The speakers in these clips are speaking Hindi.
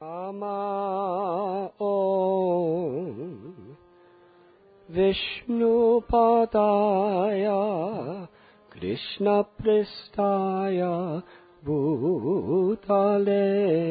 Om Vishnupadaya Krishna Prestaya Bhutale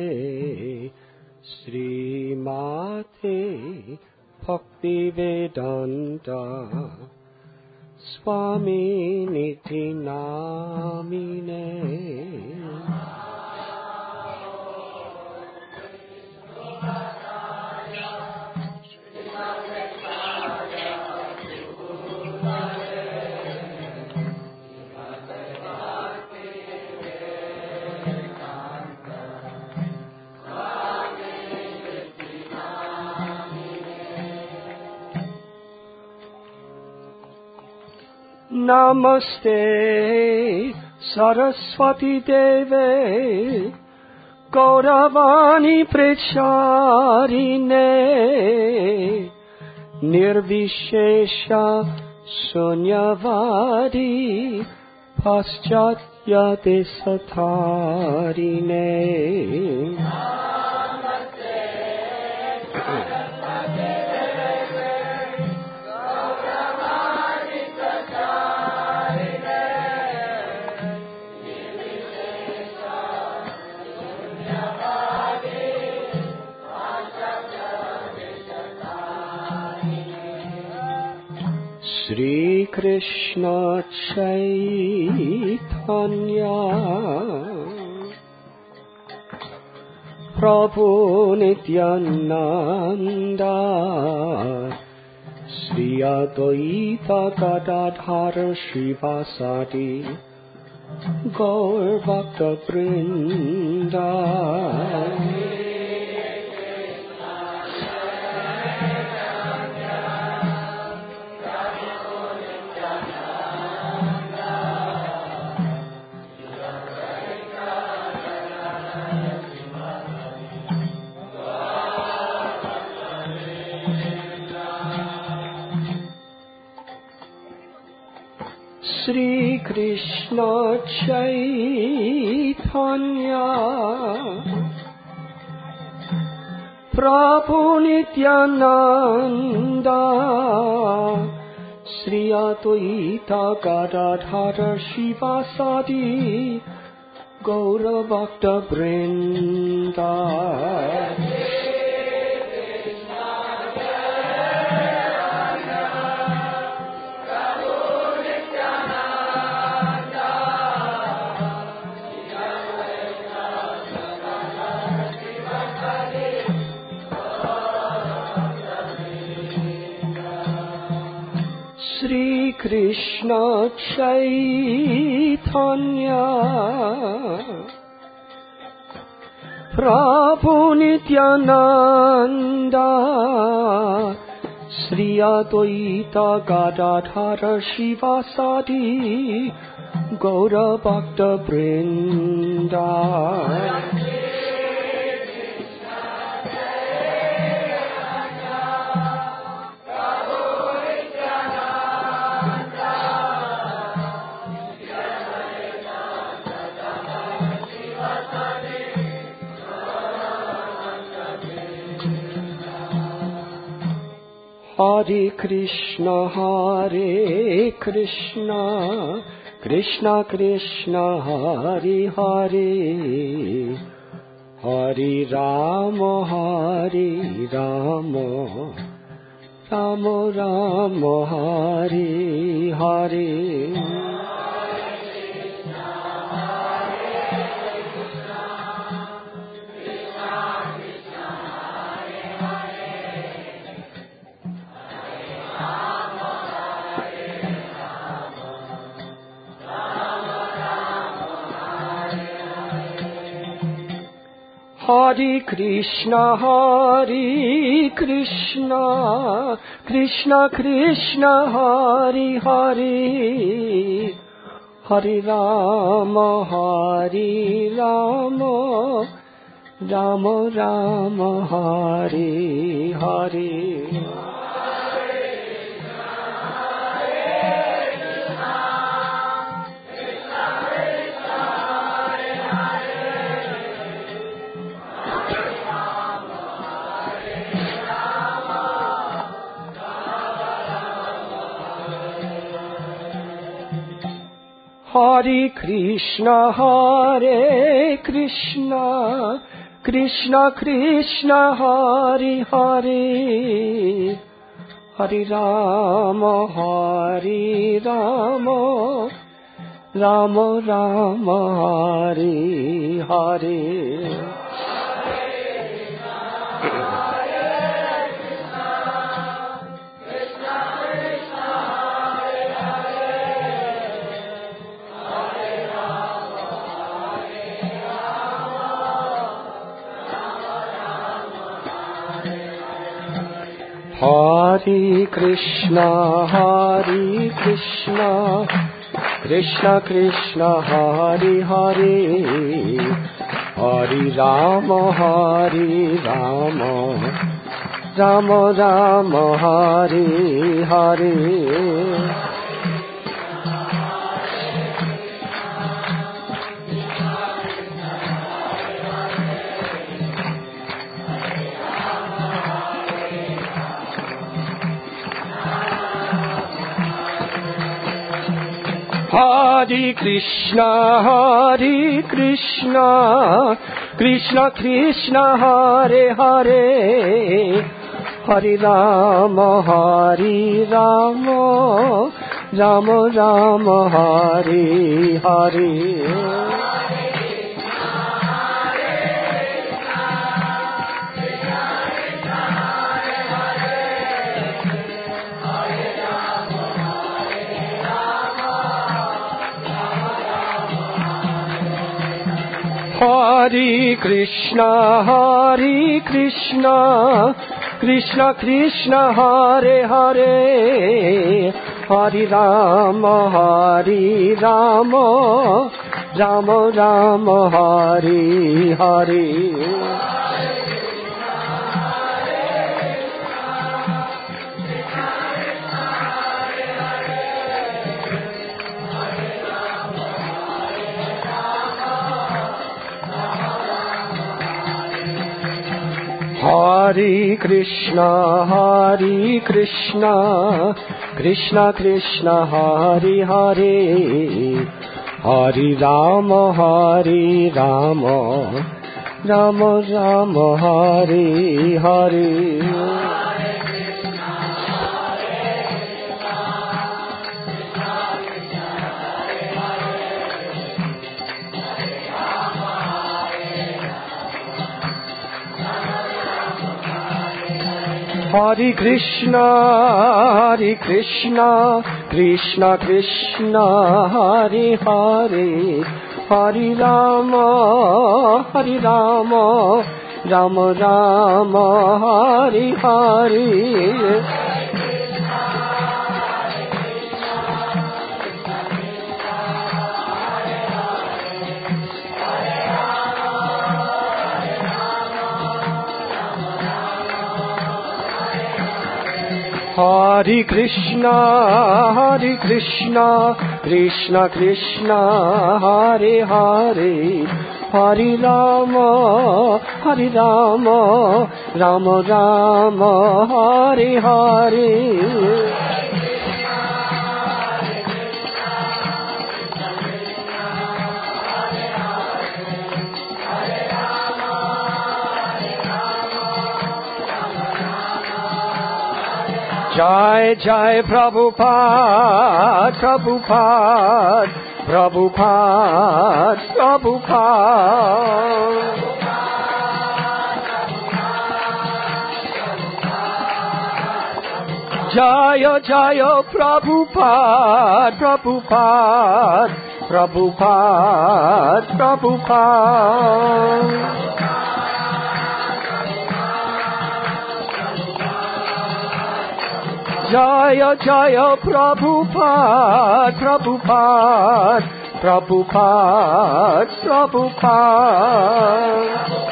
Srimate Bhaktivedanta Swami Niti Namine. Namaste Saraswati Deve Gauravani Pracharine Nirvishesha Sunyavadi Paschatya Desatharine. Shri Krishna Chaitanya Prabhu Nityananda Shri Advaita Gadadhara Srivasadi Gaur Bhakta Vrinda. Shri Krishna Chaitanya Prabhu Nityananda Shri Advaita Gadadhara Srivasadi Gaura Bhakta Vrinda. Shri Krishna Chaitanya Prabhu Nityananda Shri Advaita Gadadhara Srivasadi Gaura Bhakta Vrinda. Hare Krishna Krishna Krishna Hare Hare Hare Rama Rama Rama Hare Hare. Hare Krishna Krishna Krishna Hare Hare Hare Rama Rama Rama Hare Hare. Hare Krishna, Krishna Krishna, Hare Hare, Hare Rama, Rama Rama, Hare Hare. Hare Krishna, Krishna Krishna, Hare Hare, Hare Rama, Rama Rama, Hare Hare. Hare Krishna, Krishna Krishna, Hare Hare, Hare Rama, Rama Rama, Hare Hare. Hare Krishna, Krishna Krishna, Hare Hare, Hare Rama, Rama Rama, Hare Hare. Hare Krishna, Krishna Krishna, Hare Hare, Hare Rama, Rama Rama, Hare Hare. Hare Krishna, Krishna Krishna, Hare Hare, Hare Rama, Rama Rama, Hare Hare. Hare Krishna, Krishna Krishna, Hare Hare, Hare Rama, Rama Rama, Hare Hare. Jai Jai Prabhupada, Prabhupada. Jaya Jaya Prabhupada, Prabhupada. Jaya Jaya Prabhupada.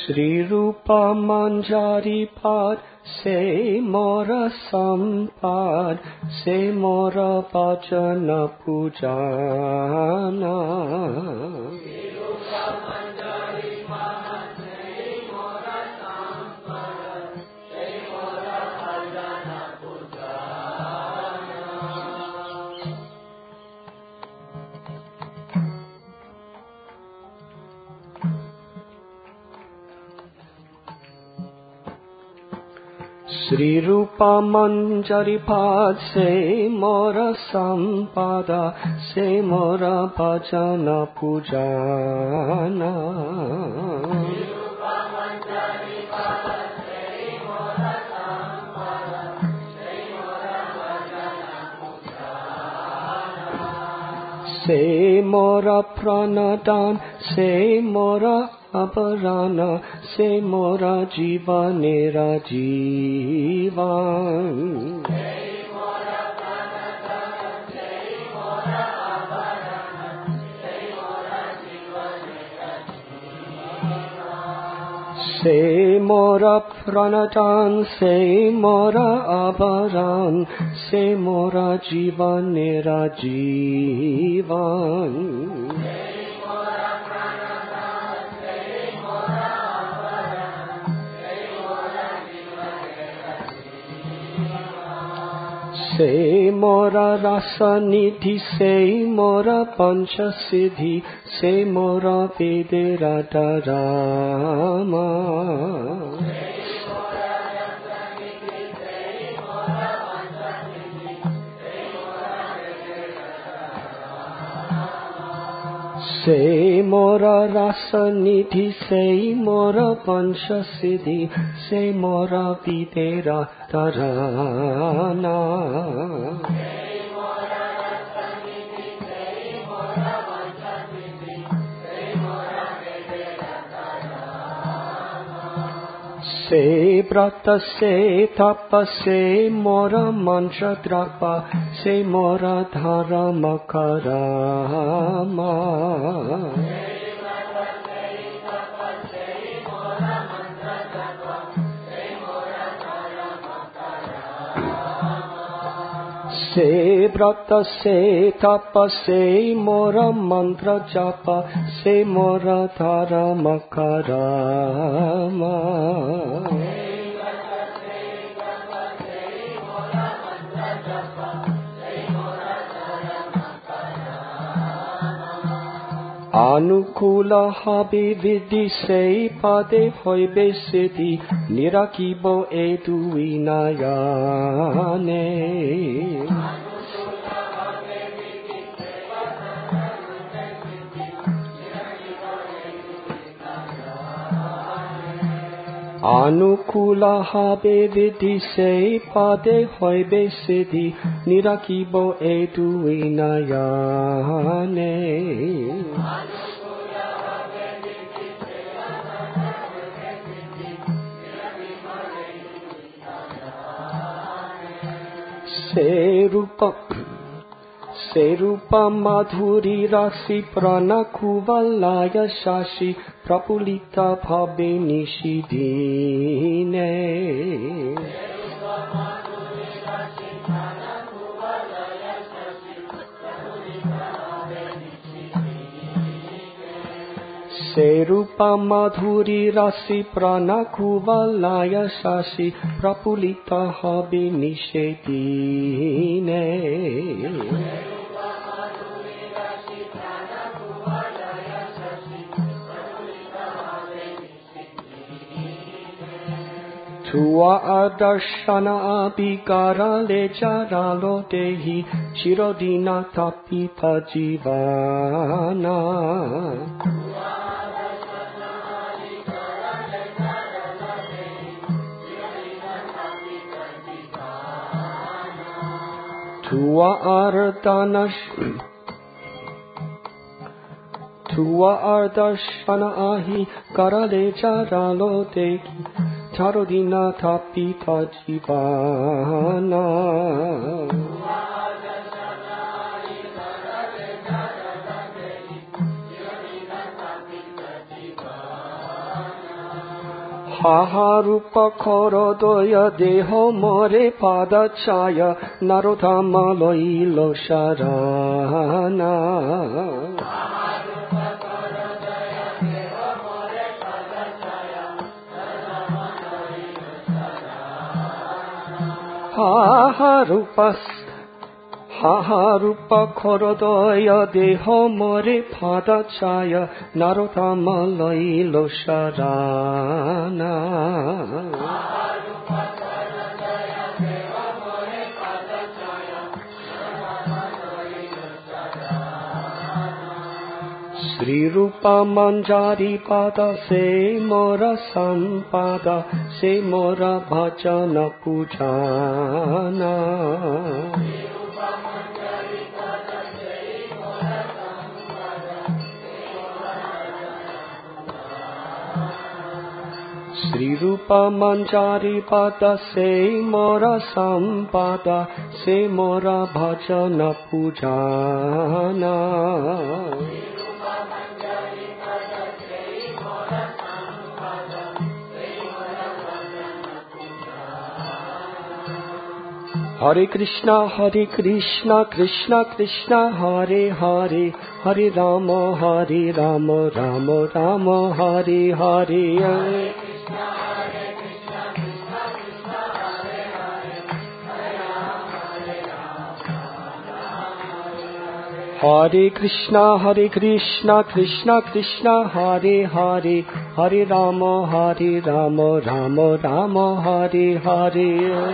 Sri Rupa Manjari Pad Se Mora Sampad Se Mora Bhajana Pujana Sri Rupa Manjari Pad Se Mora Sampad Se Mora Bhajana Sri Rupa Manjari Pad Se Mora Sampada Se Mora Bhajana Pujana Sri Rupa Manjari Pad Se Mora Sampada Se Mora Bhajana Pujana Se Mora Pranadan Se Mora Aparana Se Mora Jiva Nera Jivan Se Mora Pranadana Se Mora Aparana Se Mora Jiva Nera Jivan Se Mora Pranadan Se Mora Aparan Se Mora Jiva Nera Jivan Se Mora Rasa Nidhi Se Mora Pancha Siddhi Se Mora Vedera Dharama Se Mora Rasa Nidhi Se Mora Pancha Siddhi Se Mora Videra Dharana Se Brata Se Tapa Se Mora Mantra Drapa Se Mora Dharma Karama Se Brata Se Tapa Se Mora Mantra Japa Se Mora Dharma Karama Anukula habe vidhi Se pade hoibe siddhi Nirakibo edu vinayane Anukula habe vidhi Se pade hoibe siddhi Nirakibo edu vinayane Se Rupa Madhuri Rasi Prana Kuvalaya Shashi Prapulita Bhabe Nishidine Se Rupa Madhuri Rasi Prana Kuvalaya Shashi Prapulita Bhabe Nishidine Tua adarshana abhikara lechara lo dehi chirodina tapita jivana Tua ardarshana ahi karale charalo dehi charodina tapita jivana रूप खरदय देह मोरे पादचाय नारोधाम लइल शरणा रूप खरदय देह मोरे पादचाय नारोधाम लइल शरणा श्री रूप मंजारी पाद से मोरा संपाद से मोरा भजन पूजाना श्री रूप मंजारी पाद से मोरा संपाद से मोरा भजन पूजाना हरे कृष्णा कृष्ण कृष्ण हरे हरे हरे राम राम राम हरे हरे हरे कृष्णा कृष्ण कृष्ण हरे हरे हरे राम राम राम हरे हरे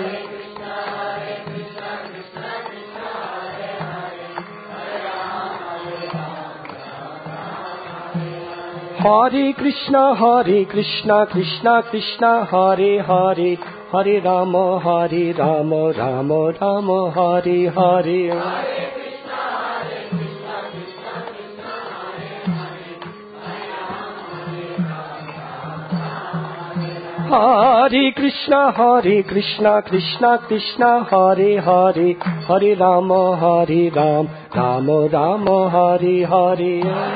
हरे कृष्णा कृष्ण कृष्ण हरे हरे हरे राम राम राम हरे हरे हरे कृष्णा कृष्ण कृष्ण हरे हरे हरे राम राम राम हरे हरे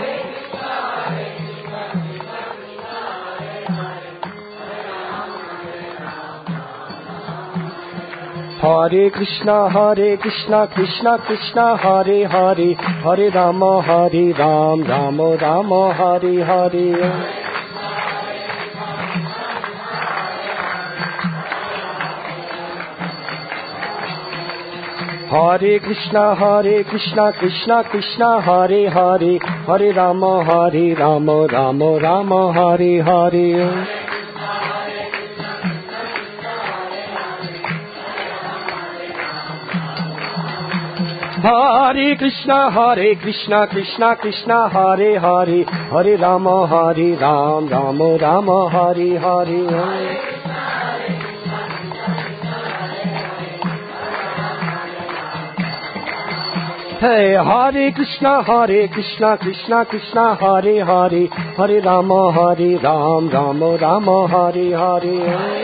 हरे कृष्णा कृष्ण कृष्ण हरे हरे हरे राम राम राम हरे हरे हरे कृष्णा कृष्ण कृष्ण हरे हरे हरे राम राम राम हरे हरे हरे कृष्णा कृष्ण कृष्ण हरे हरे हरे राम राम राम हरे हरे हरे कृष्णा कृष्ण कृष्ण हरे हरे हरे राम राम राम हरे हरे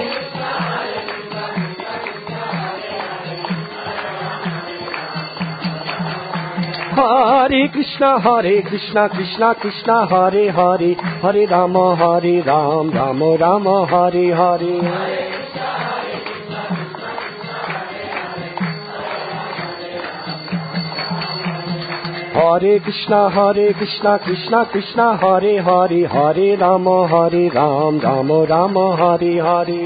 हरे कृष्णा कृष्ण कृष्ण हरे हरे हरे राम राम राम हरे हरे हरे कृष्णा कृष्ण कृष्ण हरे हरे हरे राम राम राम हरे हरे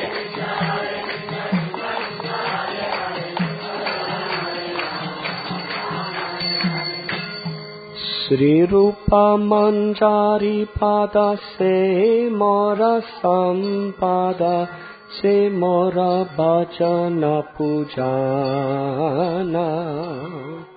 श्री रूप मंजारी पाद से मोरा संपाद से मोरा भजन पूजाना